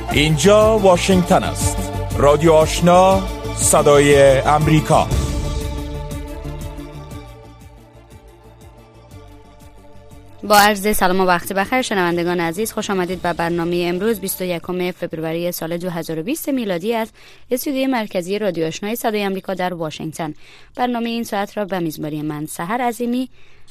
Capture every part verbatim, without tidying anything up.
اینجا واشنگتن است. رادیو آشنا، صدای امریکا. با عرض سلام و وقت بخیر شنوندگان عزیز، خوش آمدید به برنامه امروز بیست و یکم فوریه سال دو هزار و بیست میلادی از استودیوی مرکزی رادیو آشنا صدای امریکا در واشنگتن. برنامه این ساعت را به میزبانی من سحر عظیمی،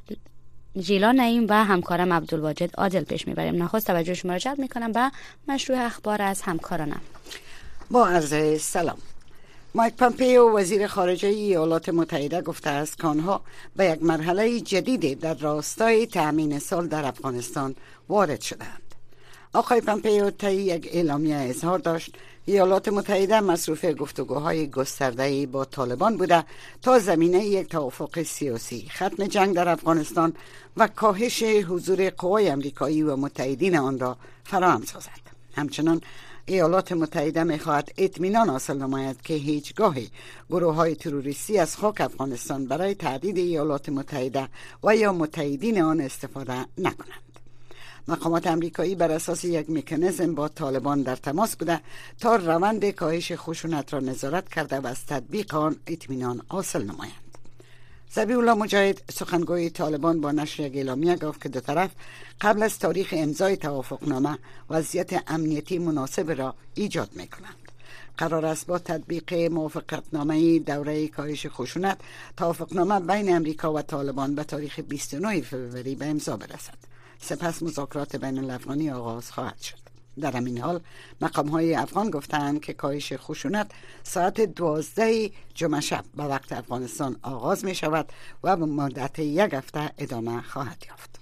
جیلا نعیم و همکارم عبدالواجد عادل پیش میبریم. نخست توجه شما را جلب میکنم به مشروع اخبار از همکارانم. با عرض سلام. مایک پامپئو وزیر خارجه ایالات متحده گفته است که آنها به یک مرحله جدید در راستای تأمین صلح در افغانستان وارد شدند. آقای پامپئو طی یک اعلامیه اظهار داشت ایالات متحده مصروف گفتگوهای گسترده‌ای با طالبان بوده تا زمینه یک توافق سیاسی، ختم جنگ در افغانستان و کاهش حضور قوای امریکایی و متحدین آن را فراهم سازد. همچنان ایالات متحده می‌خواهد اطمینان حاصل نماید که هیچگاهی گروه‌های تروریستی از خاک افغانستان برای تهدید ایالات متحده و یا متحدین آن استفاده نکنند. مقامات امریکایی بر اساس یک مکانیزم با طالبان در تماس بوده تا روند کاهش خشونت را نظارت کرده و از تطبیق آن اطمینان حاصل نمایند. ذبیح الله مجاهد سخنگوی طالبان با نشر یک اعلامیه گفت که دو طرف قبل از تاریخ امضای توافقنامه وضعیت امنیتی مناسب را ایجاد می‌کنند. قرار است با تطبیق موافقتنامه دوره کاهش خشونت توافقنامه بین امریکا و طالبان به تاریخ بیست و نه فوریه به امضا برسد. سپس مذاکرات بین الافغانی آغاز خواهد شد. در همین حال مقام‌های افغان گفتند که کاهش خشونت ساعت دوازده جمعه شب به وقت افغانستان آغاز می شود و به مدت یک هفته ادامه خواهد یافت.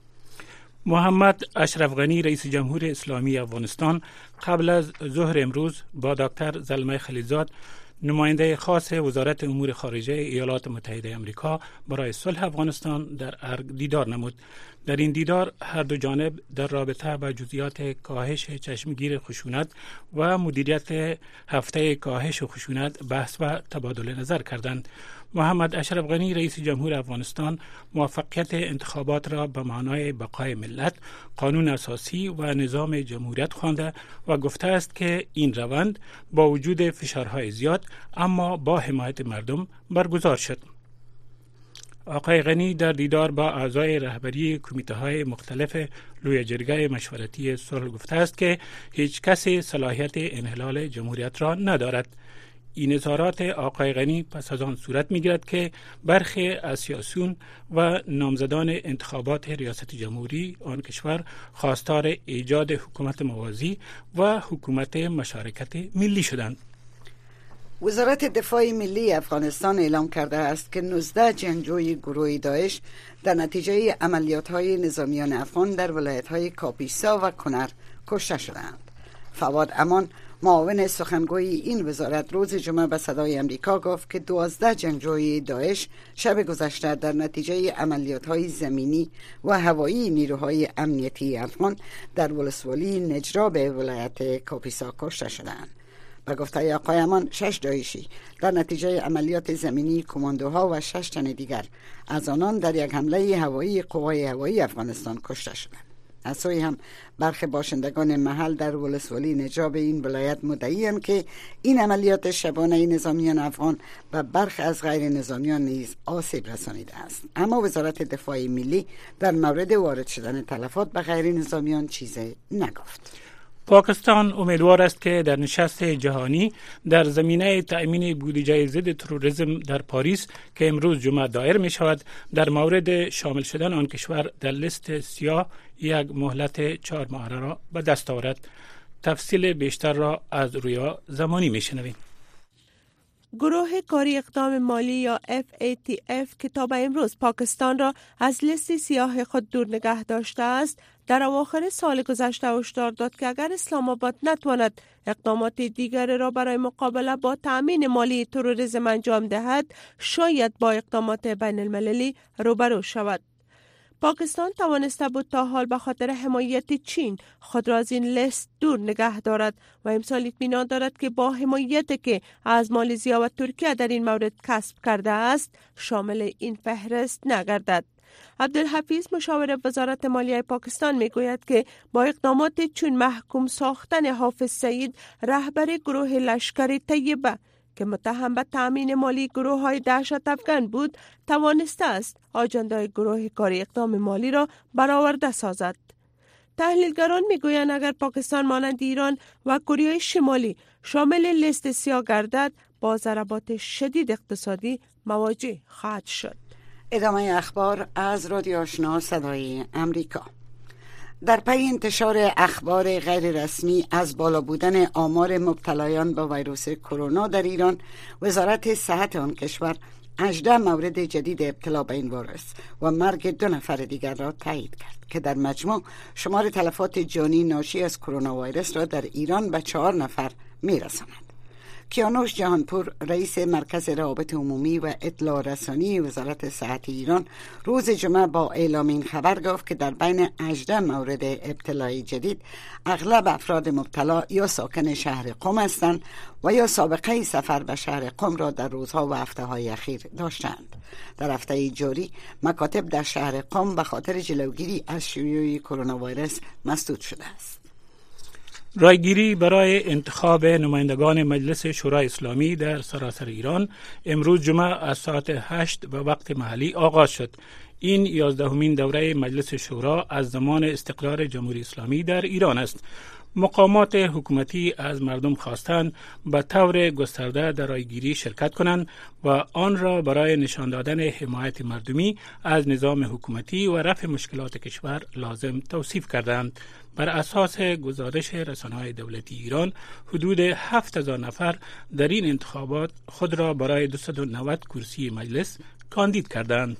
محمد اشرف غنی رئیس جمهور اسلامی افغانستان قبل از ظهر امروز با دکتر زلمه خلیلزاد نماینده خاص وزارت امور خارجه ایالات متحده آمریکا برای صلح افغانستان در ارگ دیدار نمود. در این دیدار هر دو جانب در رابطه با جزئیات کاهش چشمگیر خشونت و مدیریت هفته کاهش خشونت بحث و تبادل نظر کردند. محمد اشرف غنی رئیس جمهور افغانستان موفقیت انتخابات را به معنای بقای ملت، قانون اساسی و نظام جمهوریت خوانده و گفته است که این روند با وجود فشارهای زیاد اما با حمایت مردم برگزار شد. آقای غنی در دیدار با اعضای رهبری کمیته‌های مختلف لوی جرگه مشورتی صلح گفته است که هیچ کسی صلاحیت انحلال جمهوریت را ندارد. این اظهارات آقای غنی پس از آن صورت می‌گیرد که برخی از سیاسیون و نامزدان انتخابات ریاست جمهوری آن کشور خواستار ایجاد حکومت موازی و حکومت مشارکت ملی شدند. وزارت دفاع ملی افغانستان اعلام کرده است که نوزده جنگجوی گروه داعش در نتیجه عملیات‌های نظامیان افغان در ولایت‌های کاپیسا و کنر کشته شدند. فواد امان معاون سخنگوی این وزارت روز جمعه به صدای امریکا گفت که دوازده جنگجوی داعش شب گذشته در نتیجه عملیات‌های زمینی و هوایی نیروهای امنیتی افغان در ولسوالی نجراب ولایت کاپیسا کشته شدند. به گفته آقای امان شش داعشی در نتیجه عملیات زمینی کماندوها و شش تن دیگر از آنان در یک حمله هوایی قوای هوایی افغانستان کشته شدند. از سوی هم برخی باشندگان محل در ولسوالی نجراب این ولایت مدعی‌اند که این عملیات شبانه نظامیان افغان و برخی از غیر نظامیان نیز آسیب رسانیده است. اما وزارت دفاع ملی در مورد وارد شدن تلفات به غیر نظامیان چیزی نگفت. پاکستان امیدوار است که در نشست جهانی در زمینه تأمین بودجه ضد تروریسم در پاریس که امروز جمعه دایر می شود در مورد شامل شدن آن کشور در لیست سیاه یک مهلت چهار ماه را به دست آورد. تفصیل بیشتر را از رویا زمانی می شنویم. گروه کاری اقدام مالی یا اف ای تی اف که تا به امروز پاکستان را از لیست سیاه خود دور نگه داشته است، در اواخر سال گذشته هشدار داد که اگر اسلام آباد نتواند اقدامات دیگر را برای مقابله با تأمین مالی تروریسم انجام دهد، شاید با اقدامات بین المللی روبرو شود. پاکستان توانسته بود تا حال به خاطر حمایت چین خود را از این لیست دور نگه دارد و امسال اطمینان دارد که با حمایتی که از مالزیا و ترکیه در این مورد کسب کرده است شامل این فهرست نگردد. عبدالحفیظ مشاور وزارت مالیه پاکستان می گوید که با اقدامات چون محکوم ساختن حافظ سعید رهبر گروه لشکر طیبه که متهم به تأمین مالی گروه های دهشت افکن بود توانسته است آجنده گروه کاری اقدام مالی را برآورده سازد. تحلیلگران میگویند اگر پاکستان مانند ایران و کره شمالی شامل لیست سیاه گردد با ضربات شدید اقتصادی مواجه خواهد شد. ادامه اخبار از رادیو آشنا صدای امریکا. در پی انتشار اخبار غیر رسمی از بالا بودن آمار مبتلایان با ویروس کرونا در ایران، وزارت صحت آن کشور هجده مورد جدید ابتلا به این ویروس و مرگ دو نفر دیگر را تایید کرد که در مجموع شمار تلفات جانی ناشی از کرونا ویروس را در ایران به چهار نفر میرساند. کیانوش جهانپور، رئیس مرکز روابط عمومی و اطلاع رسانی وزارت صحت ایران، روز جمعه با اعلام این خبر گفت که در بین هجده مورد ابتلای جدید اغلب افراد مبتلا یا ساکن شهر قم هستند و یا سابقه سفر به شهر قم را در روزها و هفته‌های اخیر داشتند. در هفته جاری مکاتب در شهر قم به خاطر جلوگیری از شیوع کرونا ویروس مسدود شده است. رایگیری برای انتخاب نمایندگان مجلس شورای اسلامی در سراسر ایران امروز جمعه از ساعت هشت به وقت محلی آغاز شد. این یازدهمین دوره مجلس شورا از زمان استقرار جمهوری اسلامی در ایران است. مقامات حکومتی از مردم خواستند به طور گسترده در رایگیری شرکت کنند و آن را برای نشان دادن حمایت مردمی از نظام حکومتی و رفع مشکلات کشور لازم توصیف کردند. بر اساس گزارش رسانه‌های دولتی ایران، حدود هفت هزار نفر در این انتخابات خود را برای دویست و نود کرسی مجلس کاندید کردند.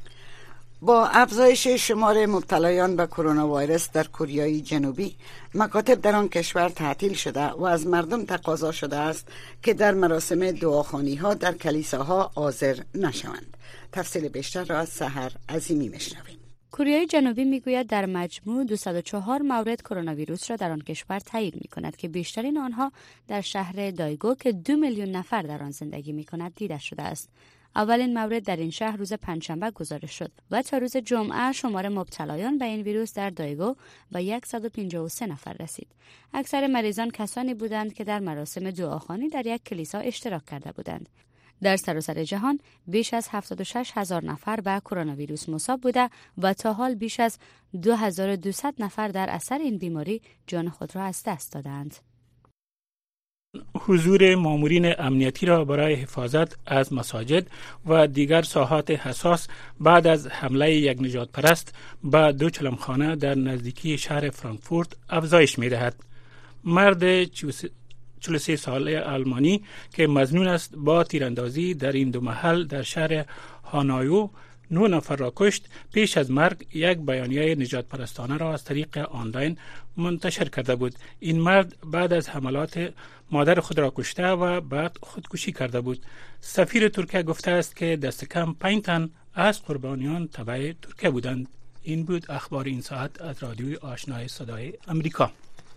با افزایش شمار مبتلایان به کرونا ویروس در کره جنوبی، مکاتب در آن کشور تعطیل شده و از مردم تقاضا شده است که در مراسم دعاخوانی‌ها در کلیساها حاضر نشوند. تفصیل بیشتر را از سحر عظیمی میشنویم. کره جنوبی میگوید در مجموع دویست و چهار مورد کرونا ویروس را در آن کشور تایید می‌کند که بیشترین آنها در شهر دایگو که دو میلیون نفر در آن زندگی می‌کند دیده شده است. اولین مورد در این شهر روز پنجشنبه گزارش شد و تا روز جمعه شمار مبتلایان به این ویروس در دایگو به صد و پنجاه و سه نفر رسید. اکثر مریضان کسانی بودند که در مراسم دعاخوانی در یک کلیسا اشتراک کرده بودند. در سراسر جهان بیش از هفتاد و شش هزار نفر به کرونا ویروس مصاب بوده و تا حال بیش از دو هزار و دویست نفر در اثر این بیماری جان خود را از دست دادند. حضور مامورین امنیتی را برای حفاظت از مساجد و دیگر ساحات حساس بعد از حمله یک نجات پرست به دو چلمخانه در نزدیکی شهر فرانکفورت افزایش می دهد. مرد چهل و سه ساله آلمانی که مظنون است با تیراندازی در این دو محل در شهر هانوی نه نفر را کشت، پیش از مرگ یک بیانیه نجات پرستانه را از طریق آنلاین منتشر کرده بود. این مرد بعد از حملات مادر خود را کشته و بعد خودکشی کرده بود. سفیر ترکیه گفته است که دست کم پنج تن از قربانیان تبع ترکیه بودند. این بود اخبار این ساعت از رادیوی آشنای صدای امریکا.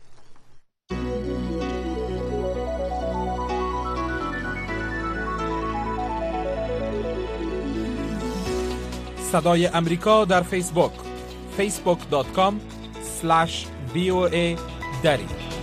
صدای امریکا در فیسبوک فیسبوک دات کام اسلش وی او ای دری.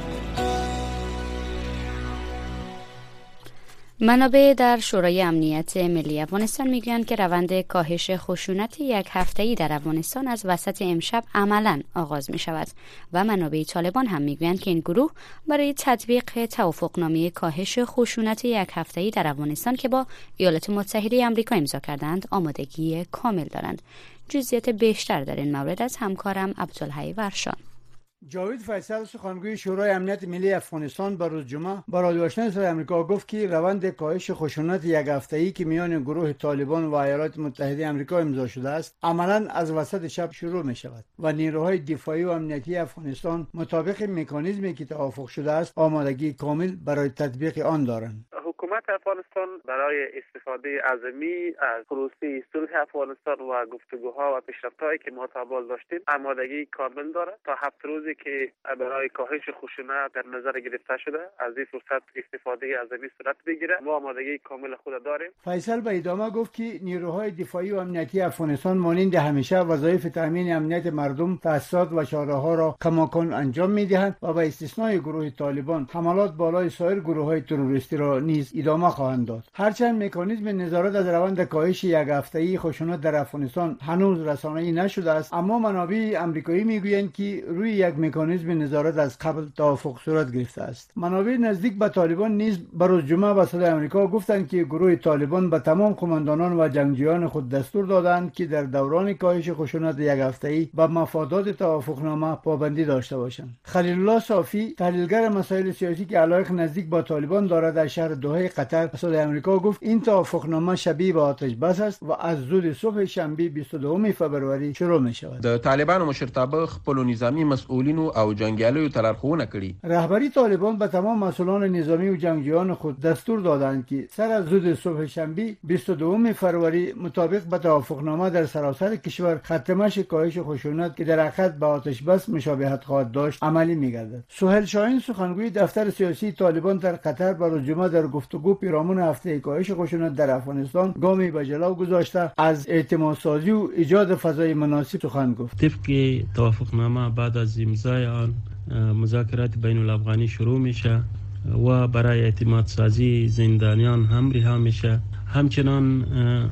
منابع در شورای امنیت ملی افغانستان میگویند که روند کاهش خشونت یک هفته‌ای در افغانستان از وسط امشب عملاً آغاز می شود و منابع طالبان هم میگویند که این گروه برای تطبیق توافقنامه کاهش خشونت یک هفته‌ای در افغانستان که با ایالات متحده آمریکا امضا کردند آمادگی کامل دارند. جزئیات بیشتر در این مورد از همکارم عبدالحی ورشان. جاوید فیصل، سخنگوی شورای امنیت ملی افغانستان، بر روز جمعه با رادیو آشنای صدای آمریکا گفت که روند کاهش خشونت یک هفته‌ای که میان گروه طالبان و ایالات متحده آمریکا امضا شده است عملاً از وسط شب شروع می شود و نیروهای دفاعی و امنیتی افغانستان مطابق مکانیزمی که توافق شده است آمادگی کامل برای تطبیق آن دارند. حکومت حکومت افغانستان برای استفاده عظیمی از پروسه صلح افغانستان و گفتگوها و پیشرفت‌هایی که ما تا حال داشتیم آمادگی کامل دارد. تا هفت روزی که برای کاهش خشونت در نظر گرفته شده از این فرصت استفاده عظیمی صورت بگیره. ما آمادگی کامل خود داریم. فیصل به ادامه گفت که نیروهای دفاعی و امنیتی افغانستان مانند همیشه وظایف تامین امنیت مردم، تاسیسات و شهرها را کماکان انجام می‌دهند و به استثنای گروه طالبان حملات بالای سایر گروه‌های تروریستی را نیز ادامه خواهند داد. هرچند مکانیزم نظارت از روند کاهش یک هفته‌ای خشونت در افغانستان هنوز رسانه‌ای نشده است، اما منابع آمریکایی میگویند که روی یک مکانیزم نظارت از قبل توافق صورت گرفته است. منابع نزدیک به طالبان نیز بروز جمعه به صدای آمریکا گفتند که گروه طالبان به تمام قماندانان و جنگجویان خود دستور دادند که در دوران کاهش خشونت یک هفته‌ای به مفادات توافقنامه پابندی داشته باشند. خلیل الله صافی، تحلیلگر مسائل سیاسی که علاقه نزدیک با طالبان دارد، در شهر دوحه قطر به صدای آمریکا گفت این توافقنامه شبیه به آتش بس است و از زود صبح شنبه بیست و دوم فبرवरी شروع می شود. د طالبانو مشرتابه خپل نظامی مسئولین او جنگیالیو تلارخونه کړي. رهبری طالبان به تمام مسئولان نظامی و جنگجویان خود دستور دادند که سر از زود صبح شنبه بیست و دوم فروری مطابق به توافقنامه در سراسر کشور ختمش کاهش خشونت که در حقیقت به آتش بس مشابهت خواهد داشت عملی می‌گردد. سهیل شاهین، سخنگوی دفتر سیاسی طالبان در قطر، بروز جمعه در گفتگو پیرامون هفته کاهش خشونت در افغانستان گامی به جلو گذاشته از اعتمادسازی و ایجاد فضای مناسب سخن گفت. طبق توافقنامه بعد از امضای آن مذاکرات بین الافغانی شروع میشه و برای اعتمادسازی زندانیان هم رها میشه. همچنان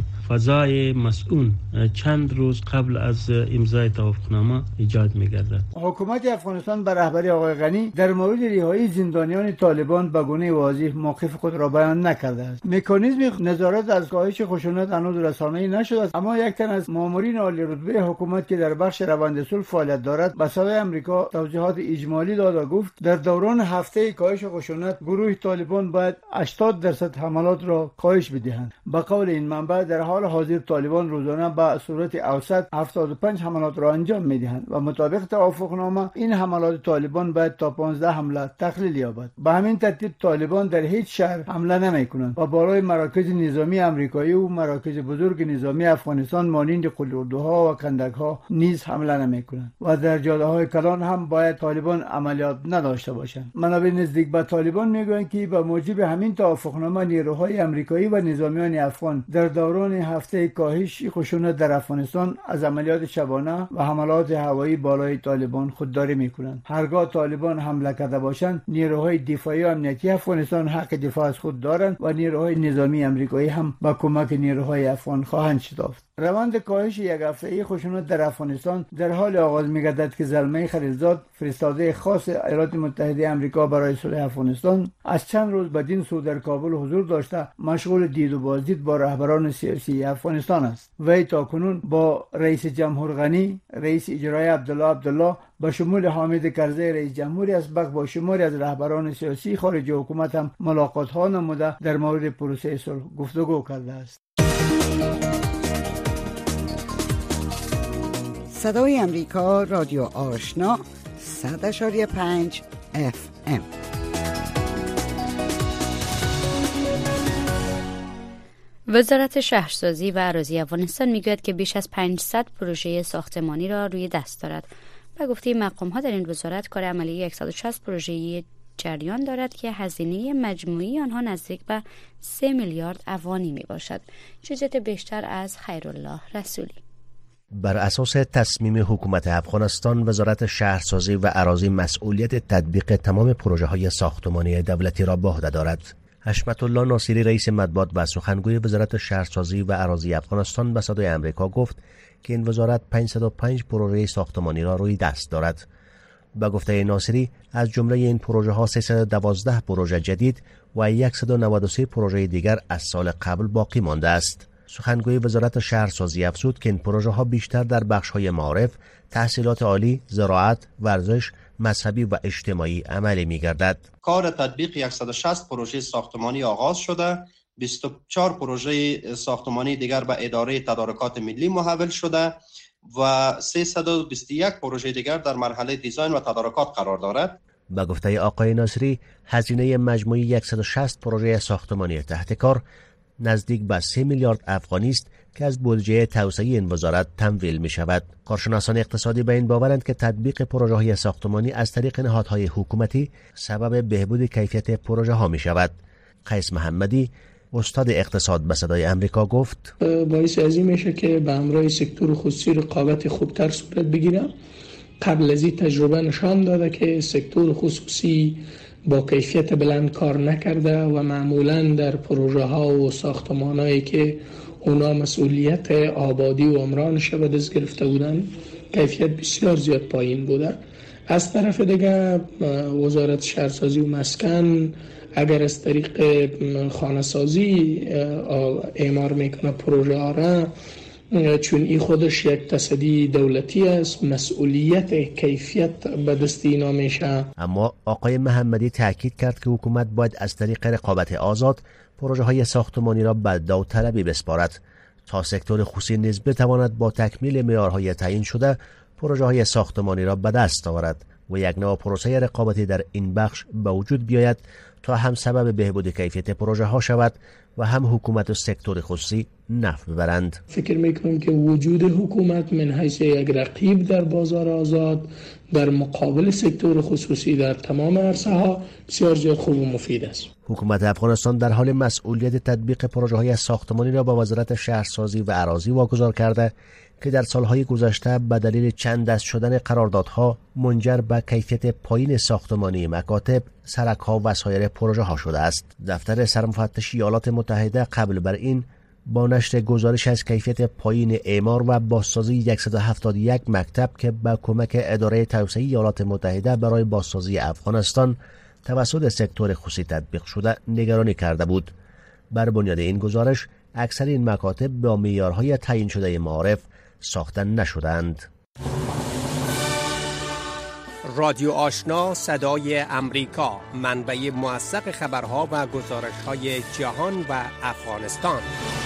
فضای مسئول چند روز قبل از امضای توافقنامه ایجاد می‌گردد. حکومت افغانستان به رهبری آقای غنی در مورد رهایی زندانیان طالبان به گونه واضح موقف خود را بیان نکرده است. مکانیزم نظارت از کاهش خشونت هنوز رسانه‌ای نشده است، اما یک تن از مامورین عالی رتبه حکومت که در بخش روند صلح فعالیت دارد به صدای آمریکا توضیحات اجمالی داد و گفت در دوران هفته کاهش خشونت گروه طالبان باید هشتاد درصد حملات را کاهش بدهند. به قول این منبع در حال حاضر طالبان روزانه به صورت اوسط هفتاد و پنج حملات را انجام می‌دهند و مطابق توافقنامه این حملات طالبان باید تا پانزده حمله تقلیل یابد. به همین ترتیب طالبان در هیچ شهر حمله نمی‌کنند و بالای مراکز نظامی آمریکایی و مراکز بزرگ نظامی افغانستان مانند قلاردوها و کندک‌ها نیز حمله نمی‌کنند و در جاده‌های کلان هم باید طالبان عملیات نداشته باشند. منابع نزدیک به طالبان میگویند که به موجب همین توافقنامه نیروهای آمریکایی و نظامیان افغان در دوران هفته کاهش خشونت در افغانستان از عملیات شبانه و حملات هوایی بالای طالبان خودداری میکنند. هرگاه طالبان حمله کرده باشند نیروهای دفاعی و امنیتی افغانستان حق دفاع از خود دارند و نیروهای نظامی آمریکایی هم با کمک نیروهای افغان خواهند شتافت. روند کاهش یک هفته‌ای خشونت در افغانستان در حال آغاز می‌گردد که زلمه خلیلزاد، فرستاده خاص ایالات متحده آمریکا برای صلح افغانستان، از چند روز بدین سو در کابل حضور داشته مشغول دید و بازدید با رهبران سیاسی افغانستان است. وی تاکنون با رئیس جمهور غنی، رئیس اجرایی عبدالله عبدالله با شمول حامد کرزی رئیس جمهوری اسبق با شماری از رهبران سیاسی خارج حکومت هم ملاقات‌ها نموده در مورد پروسه صلح گفتگو کرده است. صدای امریکا، رادیو آشنا، صد اشاری پنج اف ام. وزارت شهرسازی و اراضی افغانستان میگوید که بیش از پانصد پروژه ساختمانی را روی دست دارد. به گفته مقام‌ها در این وزارت کار عملی صد و شصت پروژه جریان دارد که هزینه مجموعی آنها نزدیک به سه میلیارد افغانی می باشد. جزئیات بیشتر از خیرالله رسولی. بر اساس تصمیم حکومت افغانستان، وزارت شهرسازی و اراضی مسئولیت تطبیق تمام پروژه های ساختمانی دولتی را به عهده دارد. حشمت الله ناصری، رئیس مطبوعات و سخنگوی وزارت شهرسازی و اراضی افغانستان، به صدای آمریکا گفت که این وزارت پانصد و پنج پروژه ساختمانی را روی دست دارد. با گفته ناصری، از جمله این پروژه ها سیصد و دوازده پروژه جدید و صد و نود و سه پروژه دیگر از سال قبل باقی مانده است. سخنگوی وزارت شهرسازی افزود که این پروژه ها بیشتر در بخش های معارف، تحصیلات عالی، زراعت، ورزش، مذهبی و اجتماعی عملی می گردد. کار تطبیق صد و شصت پروژه ساختمانی آغاز شده، بیست و چهار پروژه ساختمانی دیگر به اداره تدارکات ملی محول شده و سیصد و بیست و یک پروژه دیگر در مرحله دیزاین و تدارکات قرار دارد. با گفته آقای ناصری هزینه مجموعی صد و شصت پروژه ساختمانی تحت کار نزدیک به سه میلیارد افغانی است که از بودجه توسعه این وزارت تمویل می شود. کارشناسان اقتصادی به این باورند که تطبیق پروژه های ساختمانی از طریق نهادهای حکومتی سبب بهبود کیفیت پروژه ها می شود. قیس محمدی استاد اقتصاد به صدای امریکا گفت باعث از این میشه که به همراه سکتور خصوصی رقابت خوبتر صورت بگیره. قبل از این تجربه نشان داده که سکتور خصوصی با کیفیت بلند کار نکرده و معمولا در پروژه ها و ساختمان هایی که اونا مسئولیت آبادی و عمرانش به دست گرفته بودن کیفیت بسیار زیاد پایین بوده. از طرف دیگه وزارت شهرسازی و مسکن اگر از طریق خانه سازی اعمار میکنه پروژه ها را، چون این خودش یک تصدی دولتی است، مسئولیت کیفیت به دست اینا میشه. اما آقای محمدی تاکید کرد که حکومت باید از طریق رقابت آزاد پروژه های ساختمانی را به داوطلبی بسپارد تا سکتور خصوصی نیز بتواند با تکمیل معیارهای تعیین شده پروژه های ساختمانی را به دست آورد و یک نوع پروسه رقابتی در این بخش به وجود بیاید تا هم سبب بهبود کیفیت پروژه ها شود و هم حکومت و سکتور خصوصی نفع ببرند. فکر میکنم که وجود حکومت من حیث یک رقیب در بازار آزاد در مقابل سکتور خصوصی در تمام عرصه ها بسیار زیاد خوب و مفید است. حکومت افغانستان در حال مسئولیت تطبیق پروژه های ساختمانی را با وزارت شهرسازی و اراضی واگذار کرده که در سالهای گذشته به دلیل چند دست شدن قراردادها منجر به کیفیت پایین ساختمانی مکاتب، سرک‌ها و سایر پروژه ها شده است. دفتر سرمفتش ایالات متحده قبل بر این با نشر گزارش از کیفیت پایین اعمار و بازسازی صد و هفتاد و یک مکتب که با کمک اداره توسعه ایالات متحده برای بازسازی افغانستان توسط سکتور خصوصی تطبیق شده نگرانی کرده بود. بر بنیاد این گزارش اکثر این مکاتب با معیارهای تعیین شده معارف ساخته نشدند. رادیو آشنا صدای امریکا، منبع موثق خبرها و گزارش‌های جهان و افغانستان.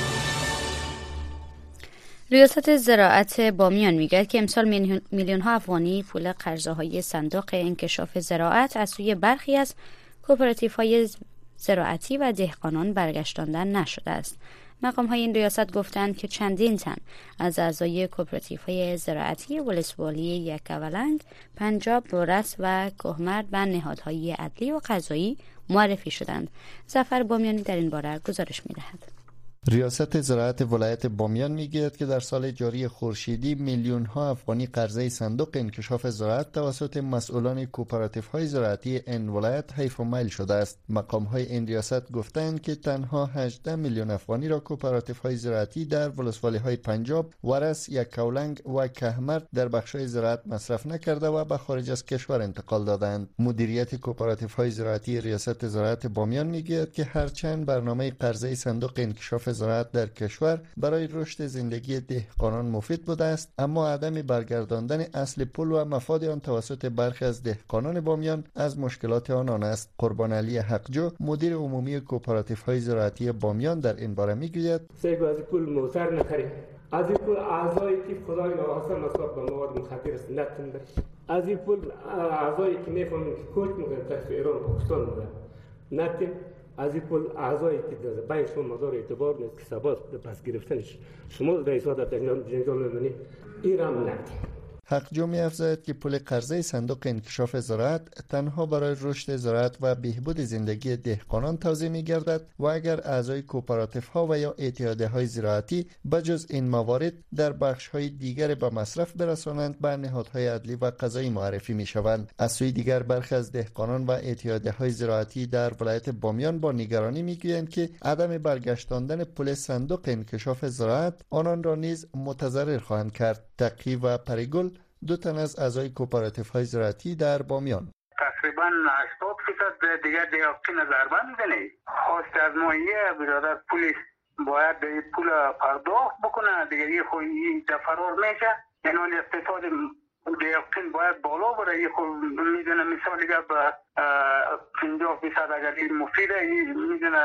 ریاست زراعت بامیان میگه که امسال میلیون ها افغانی پول قرضه های صندوق انکشاف زراعت از سوی برخی از کوپراتیف های زراعتی و دهقانان برگشتاندن نشده است. مقام های این ریاست گفتند که چندین تن از اعضای کوپراتیف های زراعتی ولسوالی یکاولنگ، پنجاب، بورس و کهمرد و نهادهای عدلی و قضایی معرفی شدند. ظفر بامیانی در این باره گزارش می‌دهد. ریاست زراعت ولایت بامیان میگوید که در سال جاری خورشیدی میلیون ها افغانی قرضه صندوق انکشاف زراعت توسط مسئولان کوپراتیف های زراعتی این ولایت حیف و میل شده است. مقام های این ریاست گفتند که تنها هجده میلیون افغانی را کوپراتیف های زراعتی در ولسوالی های پنجاب، ورس، یکاولنگ و کهمرد در بخش های زراعت مصرف نکرده و به خارج از کشور انتقال دادند. مدیریت کوپراتیف های زراعتی ریاست زراعت بامیان میگوید که هرچند برنامه قرضه صندوق انکشاف زراعت در کشور برای رشد زندگی دهقانان مفید بوده است، اما عدم برگرداندن اصل پول و مفاد آن توسط برخی از دهقانان بامیان از مشکلات آنان است. قربان علی حقجو مدیر عمومی کوپراتیف های زراعتی بامیان در این باره میگوید: سیب از پول موثر نخریم، از این پول اعضایی که خدای ناخواسته مصرف به مواد مخدر است نتون بریم، از این پول اعضایی که میفهمن که کوچ میکنن در ایران و پاکستان میکنن نتون، از این پول اعضایی که در بین شما مدار اعتبار نیست که سبات پس گرفتنش شما رئیس وزارت جنجال می‌بینید این هم نتون. حقجو می‌افزاید که پول قرضه صندوق انکشاف زراعت تنها برای رشد زراعت و بهبود زندگی دهقانان توزیع می‌گردد و اگر اعضای کوپراتیف‌ها و یا اتحادیه‌های زراعتی بجز این موارد در بخش‌های دیگر به مصرف برسانند به نهادهای عدلی و قضایی معرفی می‌شوند. از سوی دیگر برخی از دهقانان و اتحادیه‌های زراعتی در ولایت بامیان با نگرانی می‌گویند که عدم برگشتاندن پول صندوق انکشاف زراعت آنان را نیز متضرر خواهند کرد. تقی و پریگل دو تن از اعضای کوپراتیف های زراعتی در بامیان: تقریبا هشتاد فیصد دیگر دیاقین ضربه میزنه. خواست از مایه برادر پولیس باید پول پرداخت بکنه، دیگر یه خود فرار میشه. یعنی اقتصاد دیاقین باید بالا بره. یه خود میدونه مثال اگر به پنجاه فیصد اگر این مفیده میدونه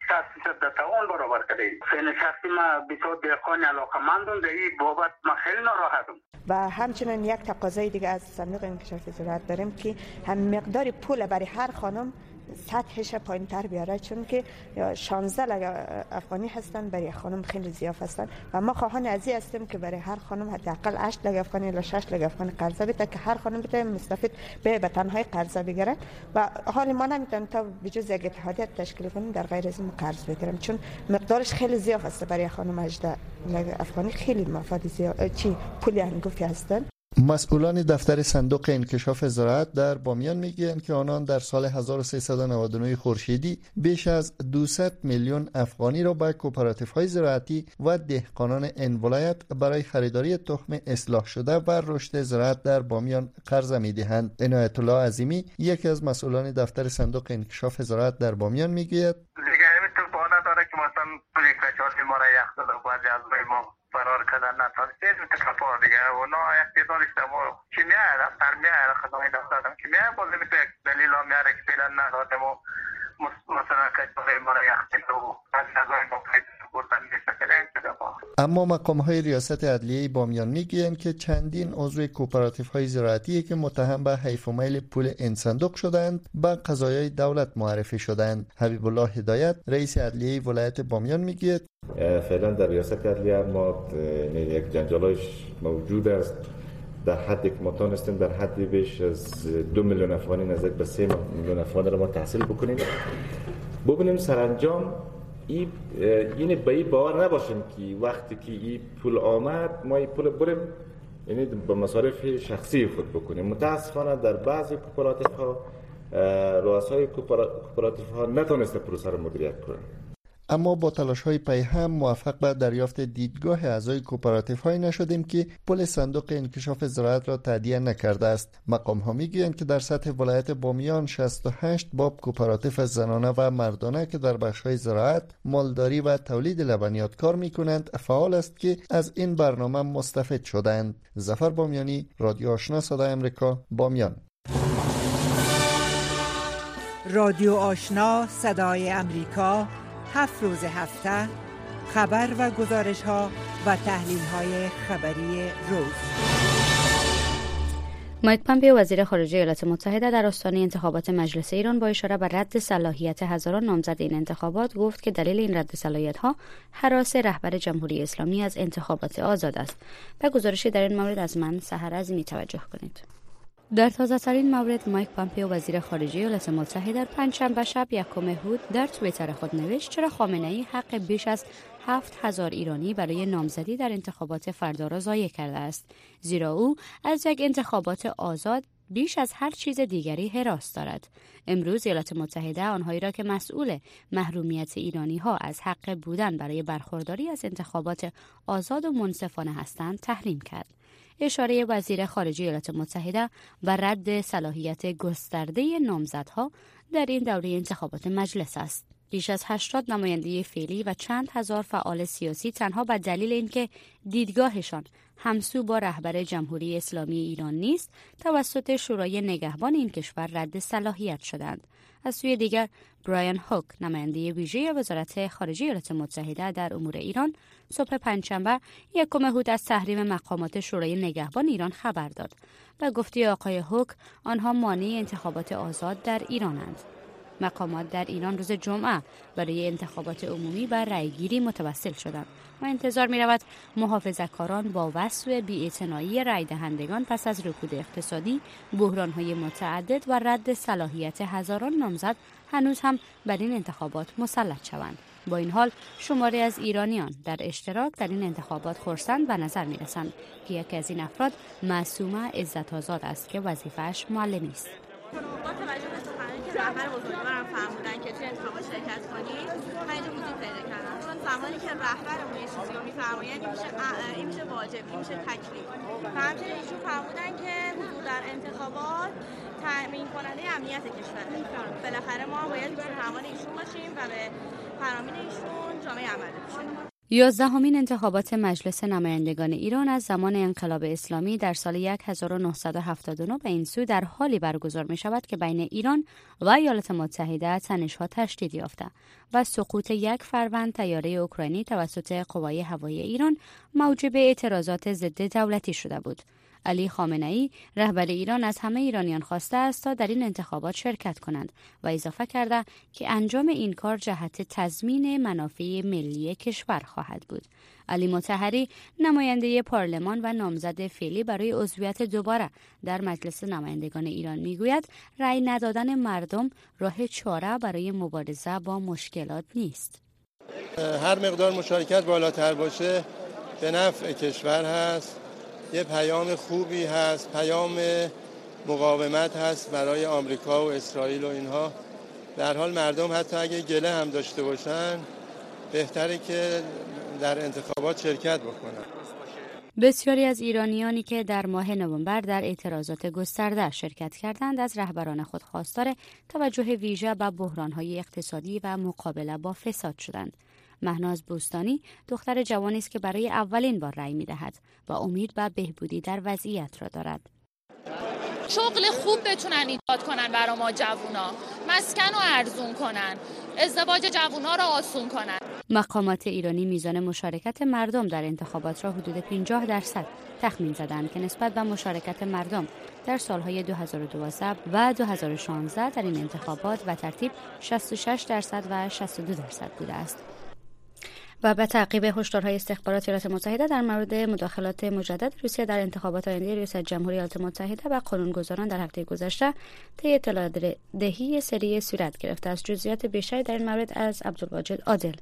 شصت فیصد در توان برابر کرده. فعلا شخصی ما بسیار دهقان علاقه‌مندم در این بابت ما خیلی ناراحتم. و همچنین یک تقاضای دیگه از صندوق انکشاف زراعت داریم که هم مقدار پول برای هر خانم سطحش پایین تر بیاره، چون که شانزده لگ افغانی هستن برای خانم خیلی زیاد هستن و ما خواهان از این هستیم که برای هر خانم حداقل هشت لگ افغانی یا شش لگ افغانی قرضه بده که هر خانم بتونه مستفید به به تنهای قرضه بگیره و حال ما نمیتونیم تا بجز یک اتحادیه تشکیل کنیم در غیر از این قرض بگیریم، چون مقدارش خیلی زیاد است برای خانم هجده لگ افغانی خیلی مفاد زیاد چی پولی انگفتی هستن. مسئولان دفتر صندوق انکشاف زراعت در بامیان میگویند که آنان در سال هزار و سیصد و نود و نه خورشیدی بیش از دویست میلیون افغانی را به کوپراتیوهای زراعتی و دهقانان این ولایت برای خریداری تخم اصلاح شده و رشد زراعت در بامیان قرضه میدهند. عنایت الله عظیمی یکی از مسئولان دفتر صندوق انکشاف زراعت در بامیان میگوید فرار کردن نتالی سیز متکفار دیگه و نا اقتدار اشتباه کیمیا هست ترمیه هست خدمه دفترم کیمیا بازی میشه دلیل هم میاره که پیلن ندادم و مثلا کجای مرا یختی رو از نظر با قید بردن میشه کلین شده با. اما مقام های ریاست عدلیه بامیان میگویند که چندین عضو کوپراتیو های زراعتی که متهم به حیف و میل پول این صندوق شدند به قضایای دولت معرفی شدند. حبیب الله هدایت رئیس عدلیه ولایت بامیان میگوید فعلا در ریاست عدلیه ما یک جنجالش موجود است در حدی که ما تانستیم در حدی بیش از دو میلیون افغانی نزدیک به سه میلیون افغانی را ما تحصیل بکنیم. ببینیم سرانجام این یعنی به این باور نباشیم که وقتی که این پول آمد ما این پول بریم یعنی به مصارف شخصی خود بکنیم. متاسفانه در بعضی کوپراتیف ها رؤسای کوپراتیف ها نتونسته پروسه را مدیریت کنند. اما با تلاش های پیهم موفق به دریافت دیدگاه اعضای کوپراتیف های نشدیم که پول صندوق انکشاف زراعت را تادیه نکرده است. مقام ها میگویند که در سطح ولایت بامیان شصت و هشت باب کوپراتیف زنانه و مردانه که در بخش های زراعت، مالداری و تولید لبنیات کار میکنند فعال است که از این برنامه مستفید شدند. ظفر بامیانی، رادیو آشنا صدای امریکا، بامیان. رادیو آشنا صدای امریکا هفت روز هفته خبر و گزارش ها و تحلیل های خبری روز. مایک پامپیو وزیر خارجه ایالات متحده در آستانه انتخابات مجلس ایران با اشاره به رد صلاحیت هزاران نامزد این انتخابات گفت که دلیل این رد صلاحیت ها هراس رهبر جمهوری اسلامی از انتخابات آزاد است. و گزارشی در این مورد از من سحر عظیمی توجه کنید. در تازه‌ترین مورد مایک پامپیو وزیر خارجه ایالات متحده پنجشنبه شب یکم هود در توییتر خود نوشت چرا خامنه‌ای حق بیش از هفت هزار ایرانی برای نامزدی در انتخابات فردا را ضایع کرده است، زیرا او از یک انتخابات آزاد بیش از هر چیز دیگری هراس دارد. امروز ایالات متحده آنهایی را که مسئول محرومیت ایرانی ها از حق بودن برای برخورداری از انتخابات آزاد و منصفانه هستند تحریم کرد. اشاره وزیر خارجه ایالات متحده بر رد صلاحیت گسترده نامزدها در این دوره انتخابات مجلس است. بیش از هشتاد نماینده فعلی و چند هزار فعال سیاسی تنها به دلیل اینکه دیدگاهشان همسو با رهبر جمهوری اسلامی ایران نیست، توسط شورای نگهبان این کشور رد صلاحیت شدند. از سوی دیگر برایان هوک نماینده ویژه وزارت خارجه ایالات متحده در امور ایران صبح پنجشنبه یکم هود از تحریم مقامات شورای نگهبان ایران خبر داد. و گفته آقای هوک آنها مانع انتخابات آزاد در ایرانند. مقامات در ایران روز جمعه برای انتخابات عمومی و رأیگیری متوسل شدند و انتظار می رود محافظه‌کاران با وصف بی‌اعتنایی رأی دهندگان پس از رکود اقتصادی، بحران‌های متعدد و رد صلاحیت هزاران نامزد هنوز هم بر این انتخابات مسلط شوند. با این حال شماری از ایرانیان در اشتراک در این انتخابات خرسند به نظر می رسند که یکی از این افراد معصومه عزت آزاد است که وظیفه‌اش معلمی است. با توجه به سخنرانی که رهبر بزرگوارم فرمودن که توی انتخابات شرکت کنید، پنج وجود پیدا کردن. چون زمانی که رهبرمون یه چیزی رو می‌فرمایند این میشه این میشه واجب، این میشه تکلیف. و همچنین ایشون فرمودن که حضور در انتخابات تامین کننده امنیت کشوره. بالاخره ما باید پیش فرمان ایشون باشیم و به فرامین ایشون جامعه عمل بشیم. یازدهمین انتخابات مجلس نمایندگان ایران از زمان انقلاب اسلامی در سال هزار و نهصد و هفتاد و نه به این سو در حالی برگزار می شود که بین ایران و ایالات متحده تنش‌ها تشدید یافته و سقوط یک فروند طیاره اوکراینی توسط قوای هوایی ایران موجب اعتراضات ضد دولتی شده بود. علی خامنه‌ای رهبر ایران از همه ایرانیان خواسته است تا در این انتخابات شرکت کنند و اضافه کرده که انجام این کار جهت تضمین منافع ملی کشور خواهد بود. علی مطهری نماینده پارلمان و نامزد فعلی برای عضویت دوباره در مجلس نمایندگان ایران میگوید رأی ندادن مردم راه چاره برای مبارزه با مشکلات نیست. هر مقدار مشارکت بالاتر باشه به نفع کشور هست. یه پیام خوبی هست، پیام مقاومت هست برای آمریکا و اسرائیل و اینها. در حال مردم حتی اگه گله هم داشته باشن بهتره که در انتخابات شرکت بکنن. بسیاری از ایرانیانی که در ماه نوامبر در اعتراضات گسترده شرکت کردند از رهبران خود خواستار توجه ویژه به بحران‌های اقتصادی و مقابله با فساد شدند. مهناز بوستانی دختر جوانی است که برای اولین بار رأی می‌دهد و امید به بهبودی در وضعیت را دارد. شغل خوب بتونن ایجاد کنن برای ما جوونا، مسکن رو ارزون کنن، ازدواج جوونا رو آسون کنن. مقامات ایرانی میزان مشارکت مردم در انتخابات را حدود پنجاه درصد تخمین زدند که نسبت به مشارکت مردم در سالهای دو هزار و دوازده و دو هزار و شانزده در این انتخابات و ترتیب شصت و شش درصد و شصت و دو درصد بوده است. و به تعقیب هشدارهای استخبارات ایالات متحده در مورد مداخلات مجدد روسیه در انتخابات آینده ریاست جمهوری ایالات متحده و قانونگذاران در هفته گذشته طی اطلاع دهی سری صورت گرفته است. جزئیات بیشتری در این مورد از عبدالواجد عادل.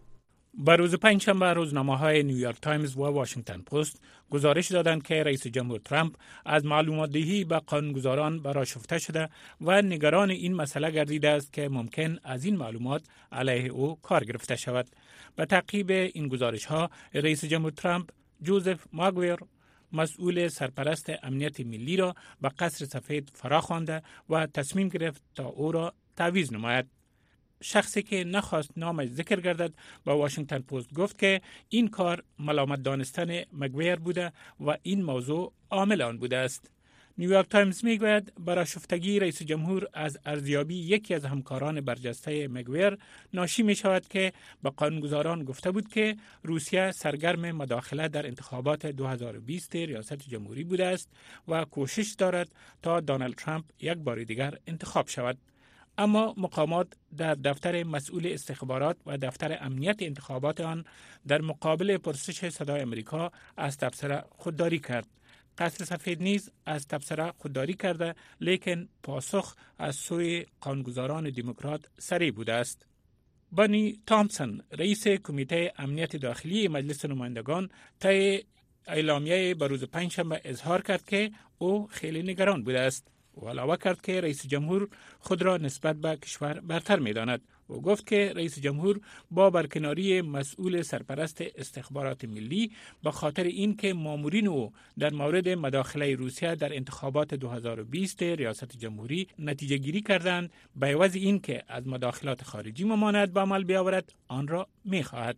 بر روز پنجشنبه روزنامه‌های نیویورک تایمز و واشنگتن پست گزارش دادند که رئیس جمهور ترامپ از معلومات دهی به قانونگذاران برآشفته شده و نگران این مسئله گردیده است که ممکن از این معلومات علیه او کار گرفته شود. به تعقیب این گزارش‌ها رئیس جمهور ترامپ جوزف ماگویر مسئول سرپرست امنیت ملی را به قصر سفید فراخوانده و تصمیم گرفت تا او را تعویض نماید. شخصی که نخواست نامش ذکر گردد با واشنگتن پست گفت که این کار ملامت دانستن مگویر بوده و این موضوع عامل آن بوده است. نیویورک تایمز میگوید برآشفتگی رئیس جمهور از ارزیابی یکی از همکاران برجسته مگویر ناشی می شود که به قانونگذاران گفته بود که روسیه سرگرم مداخله در انتخابات دو هزار و بیست ریاست جمهوری بوده است و کوشش دارد تا دونالد ترامپ یک بار دیگر انتخاب شود. اما مقامات در دفتر مسئول استخبارات و دفتر امنیت انتخابات آن در مقابل پرسش صدای امریکا از تبصره خودداری کرد. قصر سفید نیز از تبصره خودداری کرده، لیکن پاسخ از سوی قانونگذاران دموکرات سریع بوده است. بانی تامسون رئیس کمیته امنیت داخلی مجلس نمایندگان طی اعلامیه به روز پنجشنبه اظهار کرد که او خیلی نگران بوده است و علاوه کرد که رئیس جمهور خود را نسبت به کشور برتر می داند. او گفت که رئیس جمهور با برکناری مسئول سرپرست استخبارات ملی به خاطر اینکه مامورین او در مورد مداخله روسیه در انتخابات دو هزار و بیست ریاست جمهوری نتیجه گیری کردند، به عوض اینکه از مداخلات خارجی ممانعت به عمل بیاورد آن را می خواهد.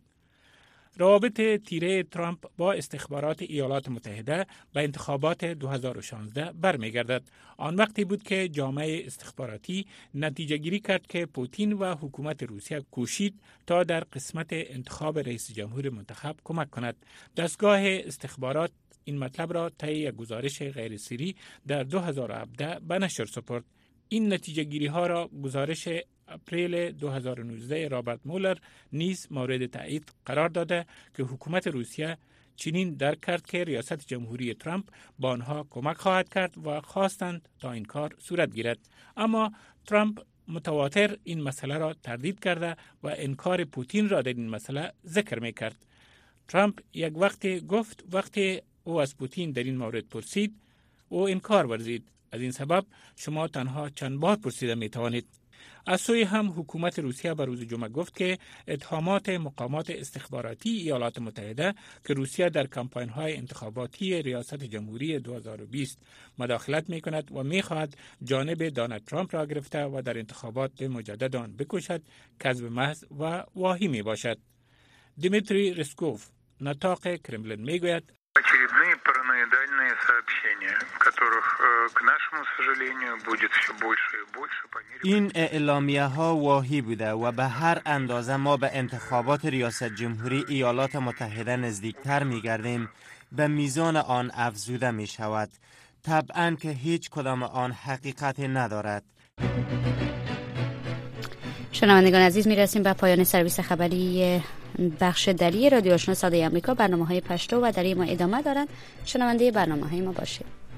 روابط تیره ترامپ با استخبارات ایالات متحده به انتخابات دو هزار و شانزده برمیگردد. آن وقتی بود که جامعه استخباراتی نتیجه گیری کرد که پوتین و حکومت روسیه کوشید تا در قسمت انتخاب رئیس جمهور منتخب کمک کند. دستگاه استخبارات این مطلب را طی یک گزارش غیر سری در دو هزار و هفده به نشر سپرد. این نتیجه گیری ها را گزارش اپریل دو هزار و نوزده رابرت مولر نیز مورد تایید قرار داده که حکومت روسیه چنین درک کرد که ریاست جمهوری ترامپ با آنها کمک خواهد کرد و خواستند تا این کار صورت گیرد. اما ترامپ متواتر این مسئله را تردید کرده و انکار پوتین را در این مسئله ذکر می کرد. ترامپ یک وقتی گفت وقتی او از پوتین در این مورد پرسید او انکار ورزید. از این سبب شما تنها چند بار پرسیده می توانید. از سوی هم حکومت روسیه بر روز جمعه گفت که اتهامات مقامات استخباراتی ایالات متحده که روسیه در کمپاین‌های انتخاباتی ریاست جمهوری دو هزار و بیست مداخلت می‌کند و می‌خواهد جانب دونالد ترامپ را گرفته و در انتخابات مجدد آن بکشد، کذب محض و واهی می‌باشد. دیمیتری ریسکوف نطاق کرملین میگوید очередные параноидальные сообщения, которых, к нашему сожалению, будет все больше и больше по мере... این اعلامیه ها واهی بوده و به هر اندازه ما به انتخابات ریاست جمهوری ایالات متحده نزدیکتر می گردیم به میزان آن افزوده می شود. طبعاً که هیچ کدام آن حقیقت ندارد. شنوندگان عزیز، می رسیم به پایان سرویس خبری بخش دری رادیو آشنا صدای آمریکا. برنامه‌های پشتو و دری ما ادامه دارند. شنونده برنامه‌های ما باشید.